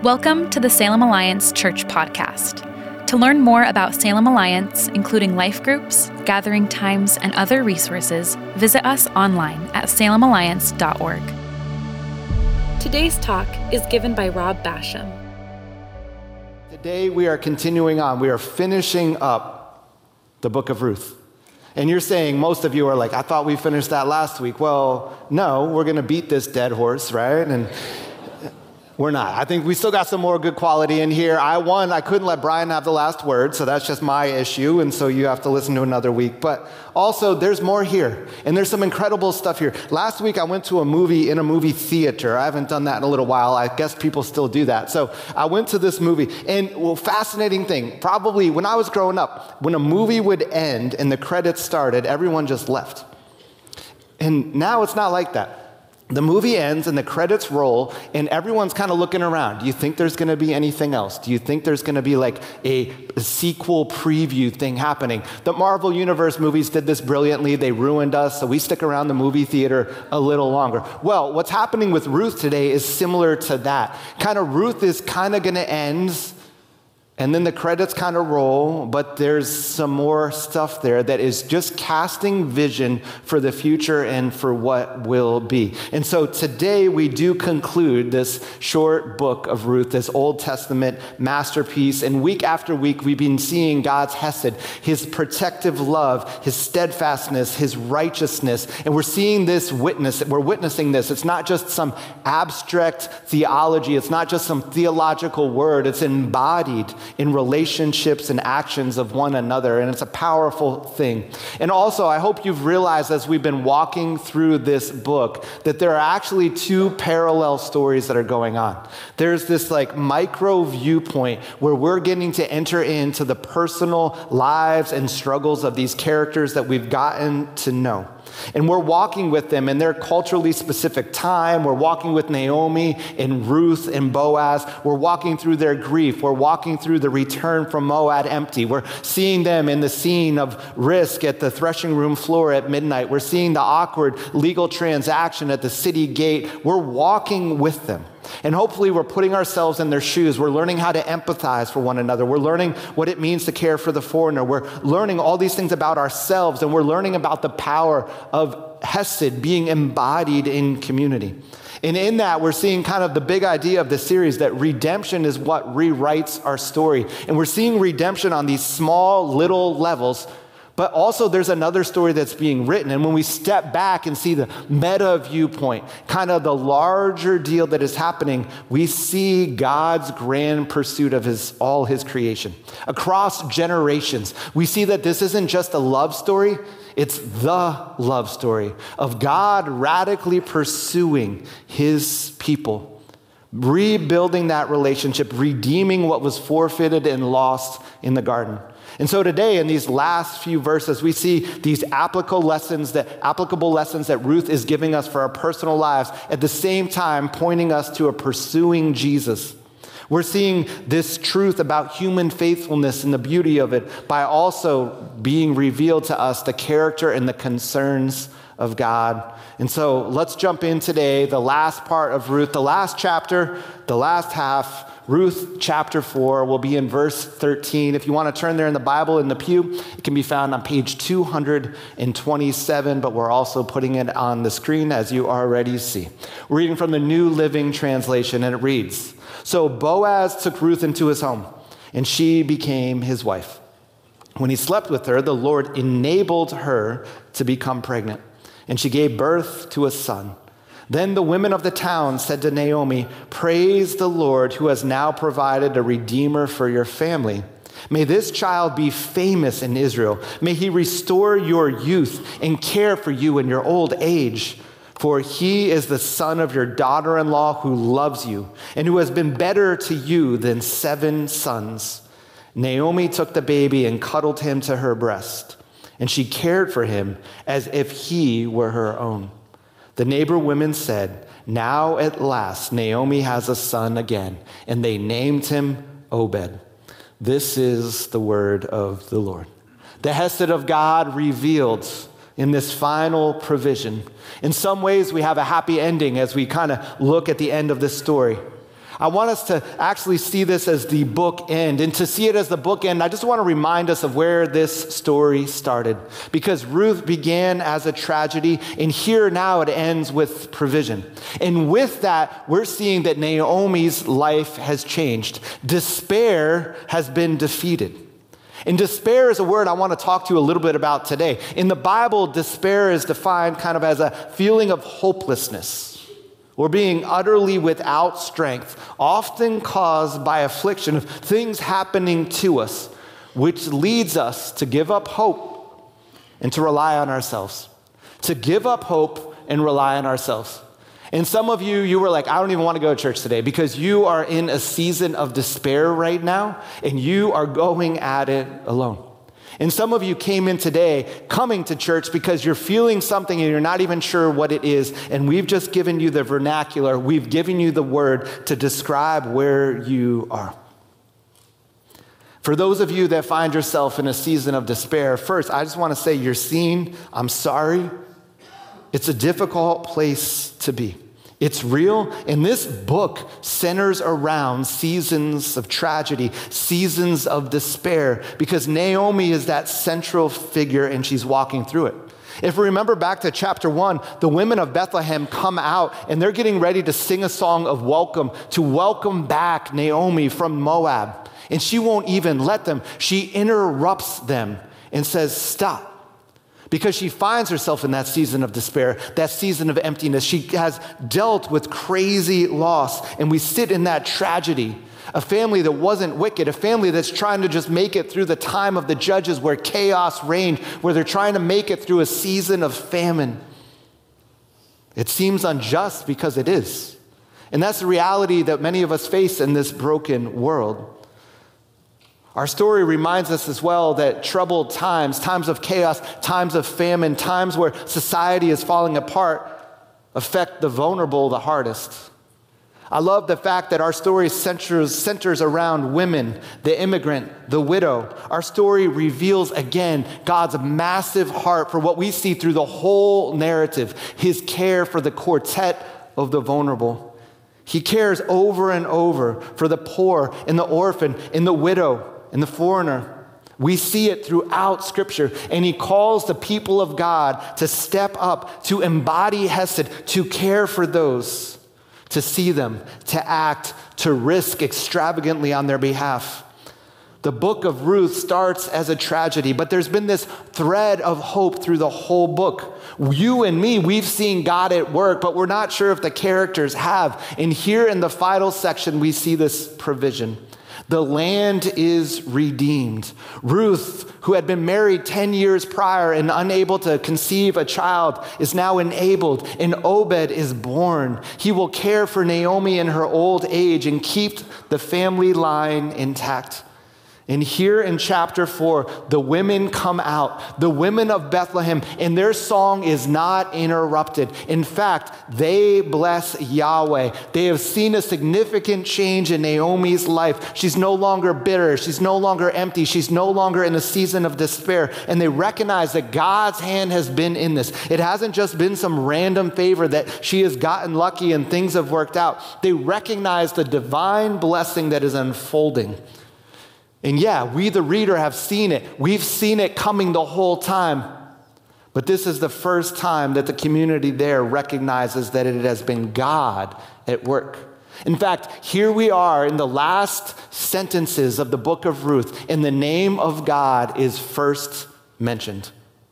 Welcome to the Salem Alliance Church Podcast. To learn more about Salem Alliance, including life groups, gathering times, and other resources, visit us online at salemalliance.org. Today's talk is given by Rob Basham. Today we are continuing on. We are finishing up the book of Ruth. And you're saying, most of you are like, I thought we finished that last week. Well, no, we're going to beat this dead horse, right? And we're not. I think we still got some more good quality in here. I couldn't let Brian have the last word, so that's just my issue, and so you have to listen to another week. But also, there's more here, and there's some incredible stuff here. Last week, I went to a movie in a movie theater. I haven't done that in a little while. I guess people still do that. So I went to this movie, and fascinating thing, probably when I was growing up, when a movie would end and the credits started, everyone just left. And now it's not like that. The movie ends and the credits roll and everyone's kind of looking around. Do you think there's going to be anything else? Do you think there's going to be like a sequel preview thing happening? The Marvel Universe movies did this brilliantly. They ruined us, so we stick around the movie theater a little longer. Well, what's happening with Ruth today is similar to that. Ruth is kind of going to end, and then the credits kind of roll, but there's some more stuff there that is just casting vision for the future and for what will be. And so today we do conclude this short book of Ruth, this Old Testament masterpiece. And week after week, we've been seeing God's hesed, his protective love, his steadfastness, his righteousness. And we're seeing this we're witnessing this. It's not just some abstract theology. It's not just some theological word. It's embodied in relationships and actions of one another, and it's a powerful thing. And also, I hope you've realized as we've been walking through this book that there are actually two parallel stories that are going on. There's this micro viewpoint where we're getting to enter into the personal lives and struggles of these characters that we've gotten to know. And we're walking with them in their culturally specific time. We're walking with Naomi and Ruth and Boaz. We're walking through their grief. We're walking through the return from Moab empty. We're seeing them in the scene of risk at the threshing room floor at midnight. We're seeing the awkward legal transaction at the city gate. We're walking with them. And hopefully we're putting ourselves in their shoes. We're learning how to empathize for one another. We're learning what it means to care for the foreigner. We're learning all these things about ourselves, and we're learning about the power of Hesed being embodied in community. And in that, we're seeing kind of the big idea of the series that redemption is what rewrites our story. And we're seeing redemption on these small little levels. But also there's another story that's being written. And when we step back and see the meta viewpoint, kind of the larger deal that is happening, we see God's grand pursuit of all his creation. Across generations, we see that this isn't just a love story, it's the love story of God radically pursuing his people, rebuilding that relationship, redeeming what was forfeited and lost in the garden. And so today, in these last few verses, we see these applicable lessons that Ruth is giving us for our personal lives, at the same time pointing us to a pursuing Jesus. We're seeing this truth about human faithfulness and the beauty of it by also being revealed to us the character and the concerns of God. And so let's jump in today, the last part of Ruth, the last chapter, the last half. Ruth chapter 4 will be in verse 13. If you want to turn there in the Bible in the pew, it can be found on page 227, but we're also putting it on the screen as you already see. We're reading from the New Living Translation, and it reads, "So Boaz took Ruth into his home, and she became his wife. When he slept with her, the Lord enabled her to become pregnant, and she gave birth to a son. Then the women of the town said to Naomi, 'Praise the Lord who has now provided a redeemer for your family. May this child be famous in Israel. May he restore your youth and care for you in your old age. For he is the son of your daughter-in-law who loves you and who has been better to you than 7 sons.' Naomi took the baby and cuddled him to her breast, and she cared for him as if he were her own. The neighbor women said, 'Now at last Naomi has a son again,' and they named him Obed." This is the word of the Lord. The Hesed of God revealed in this final provision. In some ways, we have a happy ending as we kind of look at the end of this story. I want us to actually see this as the bookend. And to see it as the bookend, I just want to remind us of where this story started. Because Ruth began as a tragedy, and here now it ends with provision. And with that, we're seeing that Naomi's life has changed. Despair has been defeated. And despair is a word I want to talk to you a little bit about today. In the Bible, despair is defined kind of as a feeling of hopelessness, or being utterly without strength, often caused by affliction of things happening to us, which leads us to give up hope and to rely on ourselves. To give up hope and rely on ourselves. And some of you were like, I don't even want to go to church today because you are in a season of despair right now and you are going at it alone. And some of you came in today coming to church because you're feeling something and you're not even sure what it is. And we've just given you the vernacular. We've given you the word to describe where you are. For those of you that find yourself in a season of despair, first, I just want to say you're seen. I'm sorry. It's a difficult place to be. It's real, and this book centers around seasons of tragedy, seasons of despair, because Naomi is that central figure and she's walking through it. If we remember back to chapter 1, the women of Bethlehem come out and they're getting ready to sing a song of welcome, to welcome back Naomi from Moab. And she won't even let them. She interrupts them and says, stop. Because she finds herself in that season of despair, that season of emptiness. She has dealt with crazy loss, and we sit in that tragedy. A family that wasn't wicked, a family that's trying to just make it through the time of the judges where chaos reigned, where they're trying to make it through a season of famine. It seems unjust because it is. And that's the reality that many of us face in this broken world. Our story reminds us as well that troubled times, times of chaos, times of famine, times where society is falling apart, affect the vulnerable the hardest. I love the fact that our story centers around women, the immigrant, the widow. Our story reveals again God's massive heart for what we see through the whole narrative, his care for the quartet of the vulnerable. He cares over and over for the poor and the orphan and the widow and the foreigner. We see it throughout Scripture, and he calls the people of God to step up, to embody Hesed, to care for those, to see them, to act, to risk extravagantly on their behalf. The book of Ruth starts as a tragedy, but there's been this thread of hope through the whole book. You and me, we've seen God at work, but we're not sure if the characters have. And here in the final section, we see this provision. The land is redeemed. Ruth, who had been married 10 years prior and unable to conceive a child, is now enabled, and Obed is born. He will care for Naomi in her old age and keep the family line intact. And here in chapter 4, the women come out, the women of Bethlehem, and their song is not interrupted. In fact, they bless Yahweh. They have seen a significant change in Naomi's life. She's no longer bitter. She's no longer empty. She's no longer in a season of despair. And they recognize that God's hand has been in this. It hasn't just been some random favor that she has gotten lucky and things have worked out. They recognize the divine blessing that is unfolding. And yeah, we, the reader, have seen it. We've seen it coming the whole time. But this is the first time that the community there recognizes that it has been God at work. In fact, here we are in the last sentences of the book of Ruth, and the name of God is first mentioned.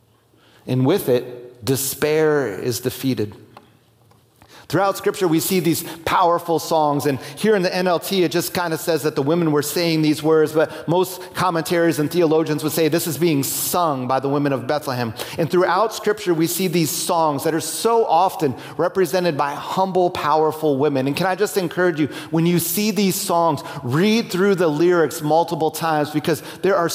And with it, despair is defeated. Throughout Scripture, we see these powerful songs, and here in the NLT, it just kind of says that the women were saying these words, but most commentaries and theologians would say this is being sung by the women of Bethlehem. And throughout Scripture, we see these songs that are so often represented by humble, powerful women. And can I just encourage you, when you see these songs, read through the lyrics multiple times because they're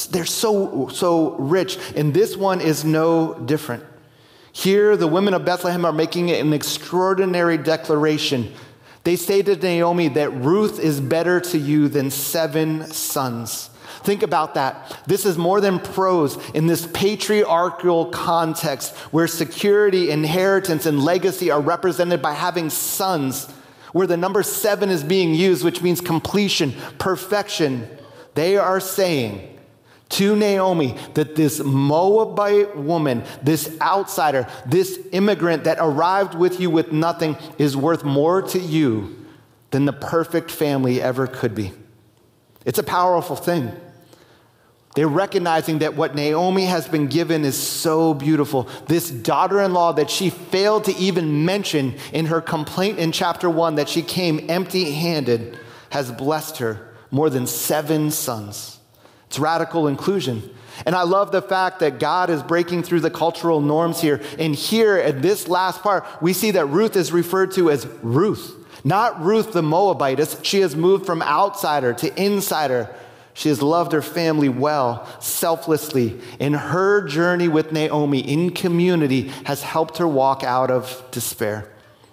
so rich, and this one is no different. Here, the women of Bethlehem are making an extraordinary declaration. They say to Naomi that Ruth is better to you than 7 sons. Think about that. This is more than prose in this patriarchal context where security, inheritance, and legacy are represented by having sons. where the number 7 is being used, which means completion, perfection. They are saying to Naomi that this Moabite woman, this outsider, this immigrant that arrived with you with nothing is worth more to you than the perfect family ever could be. It's a powerful thing. They're recognizing that what Naomi has been given is so beautiful. This daughter-in-law that she failed to even mention in her complaint in chapter 1 that she came empty-handed has blessed her more than 7 sons. It's radical inclusion. And I love the fact that God is breaking through the cultural norms here. And here at this last part, we see that Ruth is referred to as Ruth. Not Ruth the Moabitess. She has moved from outsider to insider. She has loved her family well, selflessly. And her journey with Naomi in community has helped her walk out of despair.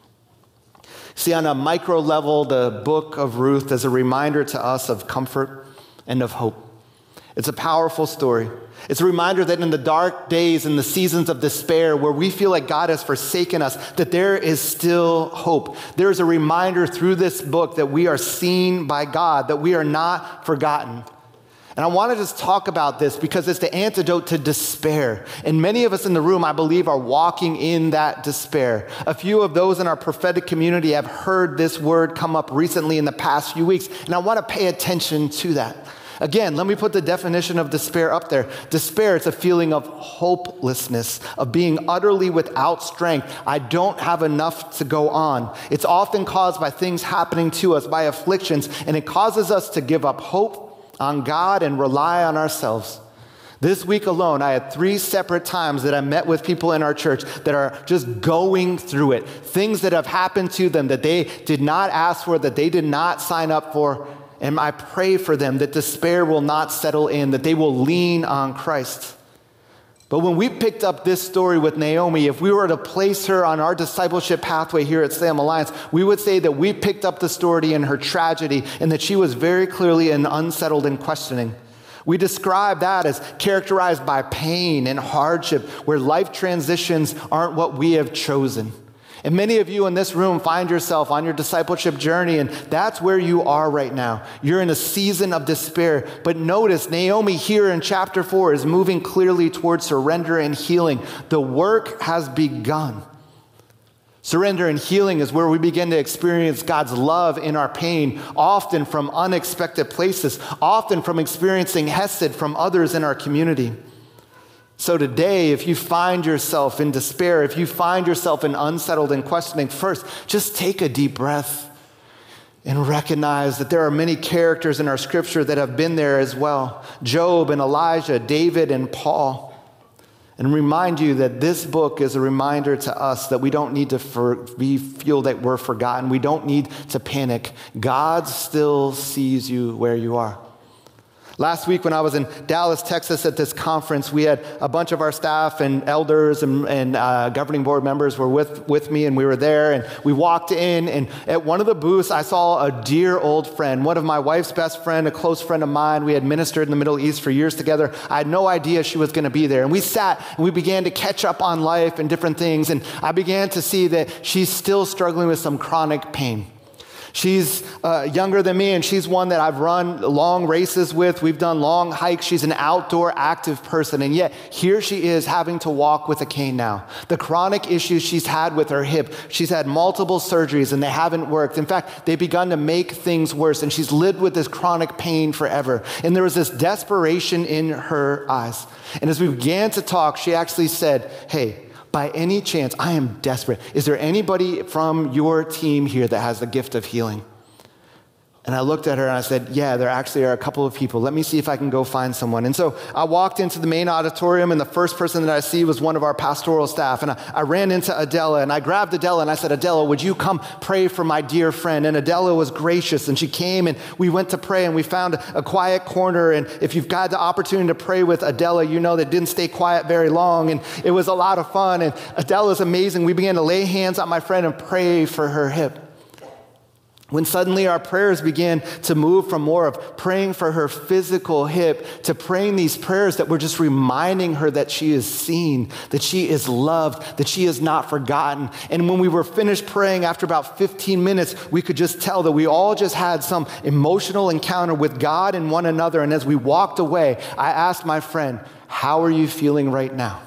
See, on a micro level, the book of Ruth is a reminder to us of comfort and of hope. It's a powerful story. It's a reminder that in the dark days and the seasons of despair where we feel like God has forsaken us, that there is still hope. There is a reminder through this book that we are seen by God, that we are not forgotten. And I want to just talk about this because it's the antidote to despair. And many of us in the room, I believe, are walking in that despair. A few of those in our prophetic community have heard this word come up recently in the past few weeks. And I want to pay attention to that. Again, let me put the definition of despair up there. Despair, it's a feeling of hopelessness, of being utterly without strength. I don't have enough to go on. It's often caused by things happening to us, by afflictions, and it causes us to give up hope on God and rely on ourselves. This week alone, I had 3 separate times that I met with people in our church that are just going through it. Things that have happened to them that they did not ask for, that they did not sign up for. And I pray for them that despair will not settle in, that they will lean on Christ. But when we picked up this story with Naomi, if we were to place her on our discipleship pathway here at Salem Alliance, we would say that we picked up the story in her tragedy and that she was very clearly unsettled and questioning. We describe that as characterized by pain and hardship, where life transitions aren't what we have chosen. And many of you in this room find yourself on your discipleship journey, and that's where you are right now. You're in a season of despair. But notice, Naomi here in chapter 4 is moving clearly towards surrender and healing. The work has begun. Surrender and healing is where we begin to experience God's love in our pain, often from unexpected places, often from experiencing hesed from others in our community. So today, if you find yourself in despair, if you find yourself in unsettled and questioning, first, just take a deep breath and recognize that there are many characters in our scripture that have been there as well. Job and Elijah, David and Paul. And remind you that this book is a reminder to us that we don't need to feel that we're forgotten. We don't need to panic. God still sees you where you are. Last week when I was in Dallas, Texas at this conference, we had a bunch of our staff and elders and governing board members were with me, and we were there, and we walked in, and at one of the booths, I saw a dear old friend, one of my wife's best friend, a close friend of mine. We had ministered in the Middle East for years together. I had no idea she was going to be there, and we sat and we began to catch up on life and different things, and I began to see that she's still struggling with some chronic pain. She's younger than me, and she's one that I've run long races with. We've done long hikes. She's an outdoor active person, and yet here she is having to walk with a cane now. The chronic issues she's had with her hip, she's had multiple surgeries, and they haven't worked. In fact, they've begun to make things worse, and she's lived with this chronic pain forever. And there was this desperation in her eyes. And as we began to talk, she actually said, "Hey, by any chance, I am desperate. Is there anybody from your team here that has the gift of healing?" And I looked at her and I said, "Yeah, there actually are a couple of people. Let me see if I can go find someone." And so I walked into the main auditorium, and the first person that I see was one of our pastoral staff. And I ran into Adela, and I grabbed Adela and I said, "Adela, would you come pray for my dear friend?" And Adela was gracious, and she came, and we went to pray, and we found a quiet corner. And if you've got the opportunity to pray with Adela, you know that didn't stay quiet very long, and it was a lot of fun. And Adela's amazing. We began to lay hands on my friend and pray for her hip. When suddenly our prayers began to move from more of praying for her physical hip to praying these prayers that were just reminding her that she is seen, that she is loved, that she is not forgotten. And when we were finished praying after about 15 minutes, we could just tell that we all just had some emotional encounter with God and one another. And as we walked away, I asked my friend, "How are you feeling right now?"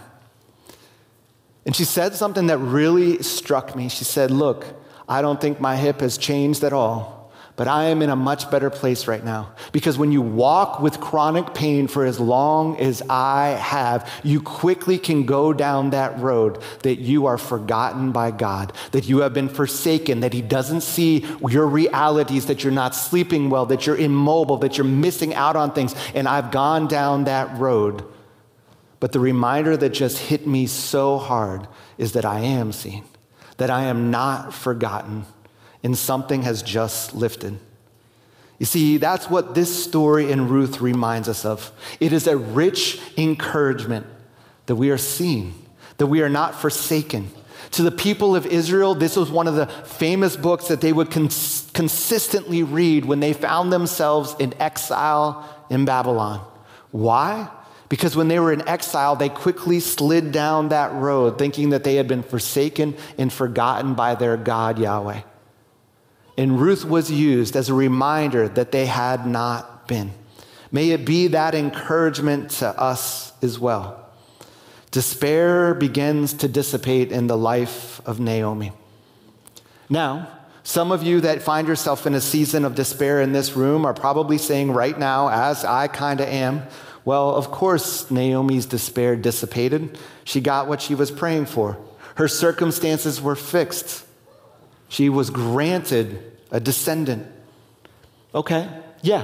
And she said something that really struck me. She said, "Look, I don't think my hip has changed at all, but I am in a much better place right now. Because when you walk with chronic pain for as long as I have, you quickly can go down that road that you are forgotten by God, that you have been forsaken, that He doesn't see your realities, that you're not sleeping well, that you're immobile, that you're missing out on things. And I've gone down that road. But the reminder that just hit me so hard is that I am seen, that I am not forgotten, and something has just lifted." You see, that's what this story in Ruth reminds us of. It is a rich encouragement that we are seen, that we are not forsaken. To the people of Israel, this was one of the famous books that they would consistently read when they found themselves in exile in Babylon. Why? Because when they were in exile, they quickly slid down that road thinking that they had been forsaken and forgotten by their God, Yahweh. And Ruth was used as a reminder that they had not been. May it be that encouragement to us as well. Despair begins to dissipate in the life of Naomi. Now, some of you that find yourself in a season of despair in this room are probably saying right now, as I kind of am, well, of course, Naomi's despair dissipated. She got what she was praying for. Her circumstances were fixed. She was granted a descendant. Okay, yeah.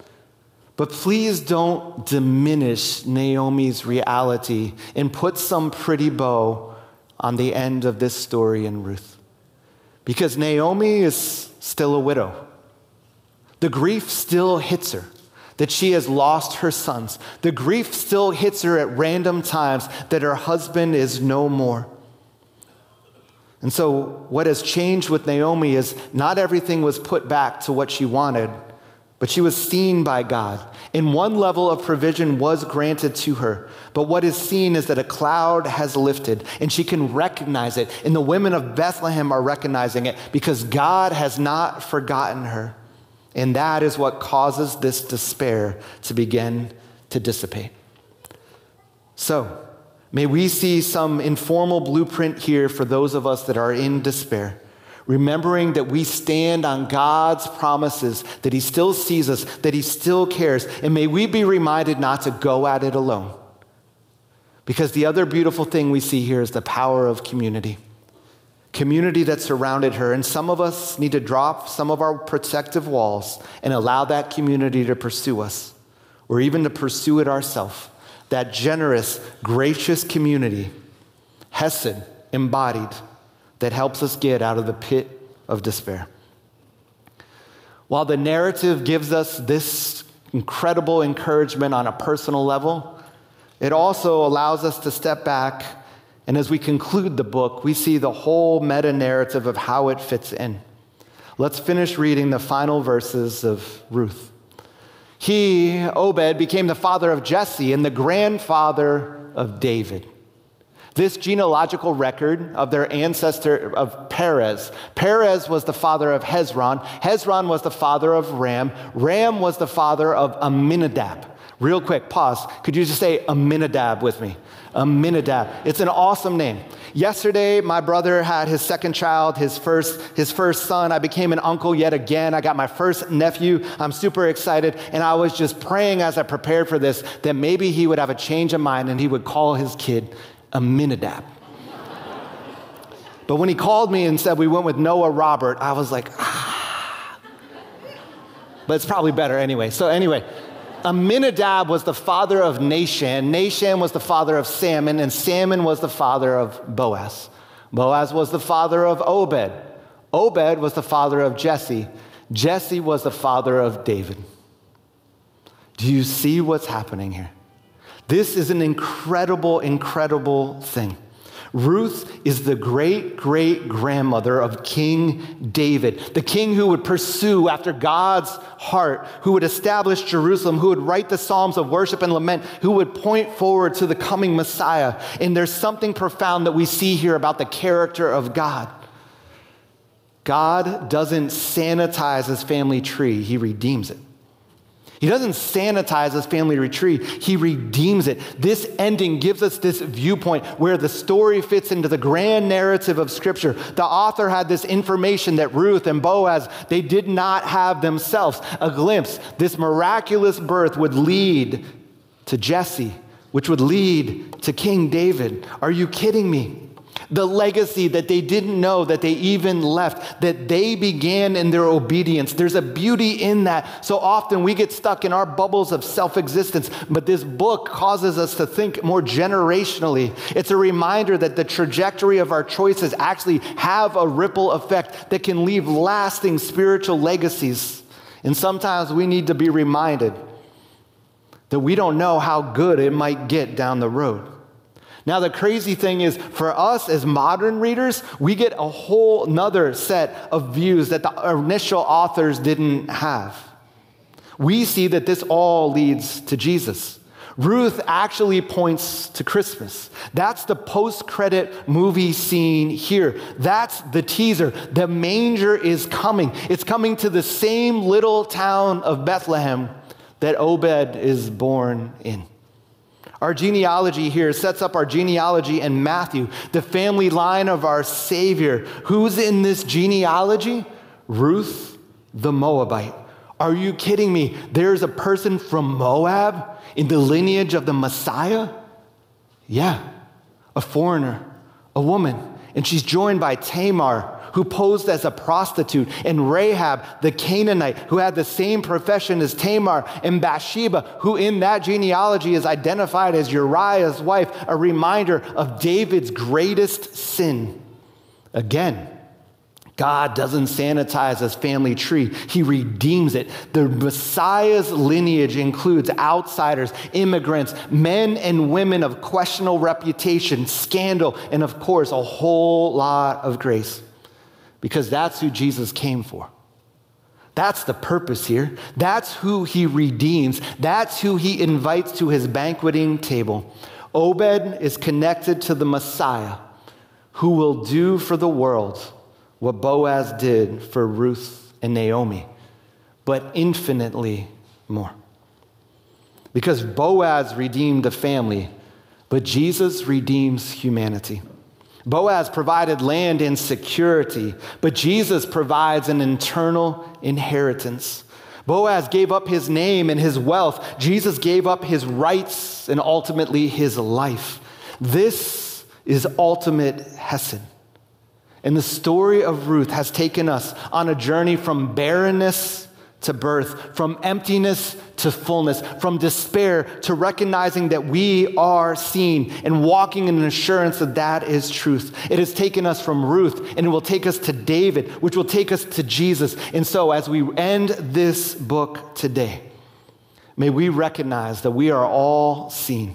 But please don't diminish Naomi's reality and put some pretty bow on the end of this story in Ruth. Because Naomi is still a widow. The grief still hits her that she has lost her sons. The grief still hits her at random times that her husband is no more. And so what has changed with Naomi is not everything was put back to what she wanted, but she was seen by God. And one level of provision was granted to her. But what is seen is that a cloud has lifted, and she can recognize it. And the women of Bethlehem are recognizing it because God has not forgotten her. And that is what causes this despair to begin to dissipate. So, may we see some informal blueprint here for those of us that are in despair, remembering that we stand on God's promises, that He still sees us, that He still cares, and may we be reminded not to go at it alone. Because the other beautiful thing we see here is the power of community. Community that surrounded her, and some of us need to drop some of our protective walls and allow that community to pursue us, or even to pursue it ourselves. That generous, gracious community, Hesed embodied, that helps us get out of the pit of despair. While the narrative gives us this incredible encouragement on a personal level, it also allows us to step back, and as we conclude the book, we see the whole meta-narrative of how it fits in. Let's finish reading the final verses of Ruth. He, Obed, became the father of Jesse and the grandfather of David. This genealogical record of their ancestor of Perez. Perez was the father of Hezron. Hezron was the father of Ram. Ram was the father of Amminadab. Real quick, pause. Could you just say Amminadab with me? Amminadab. It's an awesome name. Yesterday, my brother had his second child, his first son. I became an uncle yet again. I got my first nephew. I'm super excited. And I was just praying as I prepared for this that maybe he would have a change of mind and he would call his kid Amminadab. But when he called me and said we went with Noah Robert, I was like, ah. But it's probably better anyway. So anyway, Amminadab was the father of Nahshon. Nahshon was the father of Salmon, and Salmon was the father of Boaz. Boaz was the father of Obed. Obed was the father of Jesse. Jesse was the father of David. Do you see what's happening here? This is an incredible, incredible thing. Ruth is the great-great-grandmother of King David, the king who would pursue after God's heart, who would establish Jerusalem, who would write the Psalms of worship and lament, who would point forward to the coming Messiah. And there's something profound that we see here about the character of God. God doesn't sanitize his family tree, he redeems it. He doesn't sanitize his family tree, he redeems it. This ending gives us this viewpoint where the story fits into the grand narrative of Scripture. The author had this information that Ruth and Boaz, they did not have themselves. A glimpse. This miraculous birth would lead to Jesse, which would lead to King David. Are you kidding me? The legacy that they didn't know that they even left, that they began in their obedience. There's a beauty in that. So often we get stuck in our bubbles of self-existence, but this book causes us to think more generationally. It's a reminder that the trajectory of our choices actually have a ripple effect that can leave lasting spiritual legacies. And sometimes we need to be reminded that we don't know how good it might get down the road. Now, the crazy thing is, for us as modern readers, we get a whole nother set of views that the initial authors didn't have. We see that this all leads to Jesus. Ruth actually points to Christmas. That's the post-credit movie scene here. That's the teaser. The manger is coming. It's coming to the same little town of Bethlehem that Obed is born in. Our genealogy here sets up our genealogy in Matthew, the family line of our Savior. Who's in this genealogy? Ruth the Moabite. Are you kidding me? There's a person from Moab in the lineage of the Messiah? Yeah, a foreigner, a woman. And she's joined by Tamar, who posed as a prostitute, and Rahab, the Canaanite, who had the same profession as Tamar, and Bathsheba, who in that genealogy is identified as Uriah's wife, a reminder of David's greatest sin. Again, God doesn't sanitize his family tree. He redeems it. The Messiah's lineage includes outsiders, immigrants, men and women of questionable reputation, scandal, and of course, a whole lot of grace. Because that's who Jesus came for. That's the purpose here. That's who he redeems. That's who he invites to his banqueting table. Obed is connected to the Messiah, who will do for the world what Boaz did for Ruth and Naomi, but infinitely more. Because Boaz redeemed the family, but Jesus redeems humanity. Boaz provided land and security, but Jesus provides an eternal inheritance. Boaz gave up his name and his wealth. Jesus gave up his rights and ultimately his life. This is ultimate Hesed. And the story of Ruth has taken us on a journey from barrenness to birth, from emptiness to fullness, from despair to recognizing that we are seen and walking in an assurance that that is truth. It has taken us from Ruth, and it will take us to David, which will take us to Jesus. And so as we end this book today, may we recognize that we are all seen.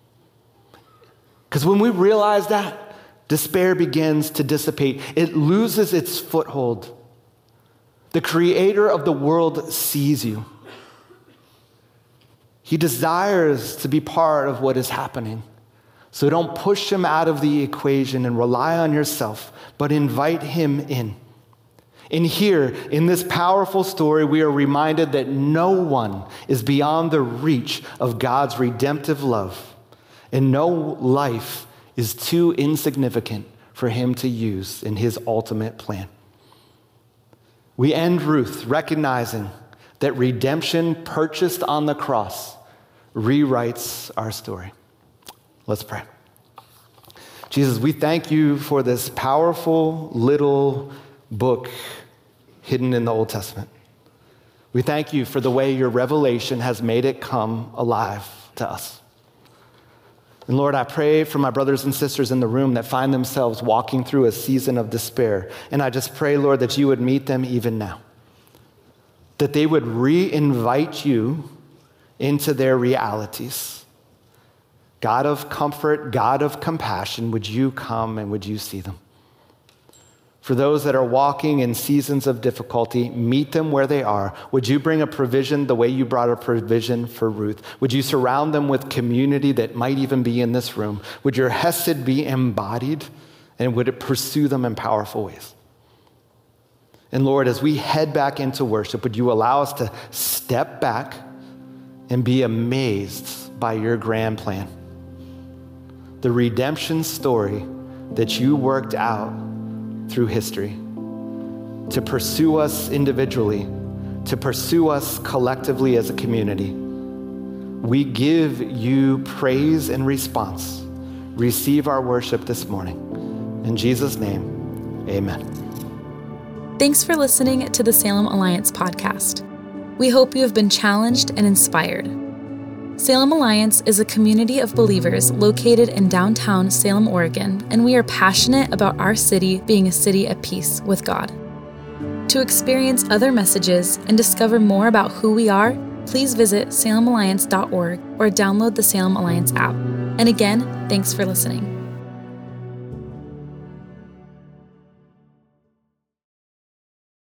Because when we realize that, despair begins to dissipate. It loses its foothold. The creator of the world sees you. He desires to be part of what is happening. So don't push him out of the equation and rely on yourself, but invite him in. And here, in this powerful story, we are reminded that no one is beyond the reach of God's redemptive love, and no life is too insignificant for him to use in his ultimate plan. We end Ruth recognizing that redemption purchased on the cross rewrites our story. Let's pray. Jesus, we thank you for this powerful little book hidden in the Old Testament. We thank you for the way your revelation has made it come alive to us. And Lord, I pray for my brothers and sisters in the room that find themselves walking through a season of despair. And I just pray, Lord, that you would meet them even now. That they would re-invite you into their realities. God of comfort, God of compassion, would you come and would you see them? For those that are walking in seasons of difficulty, meet them where they are. Would you bring a provision the way you brought a provision for Ruth? Would you surround them with community that might even be in this room? Would your hesed be embodied, and would it pursue them in powerful ways? And Lord, as we head back into worship, would you allow us to step back and be amazed by your grand plan? The redemption story that you worked out through history to pursue us individually, to pursue us collectively as a community. We give you praise and response. Receive our worship this morning. In Jesus' name, amen. Thanks for listening to the Salem Alliance podcast. We hope you have been challenged and inspired. Salem Alliance is a community of believers located in downtown Salem, Oregon, and we are passionate about our city being a city at peace with God. To experience other messages and discover more about who we are, please visit salemalliance.org or download the Salem Alliance app. And again, thanks for listening.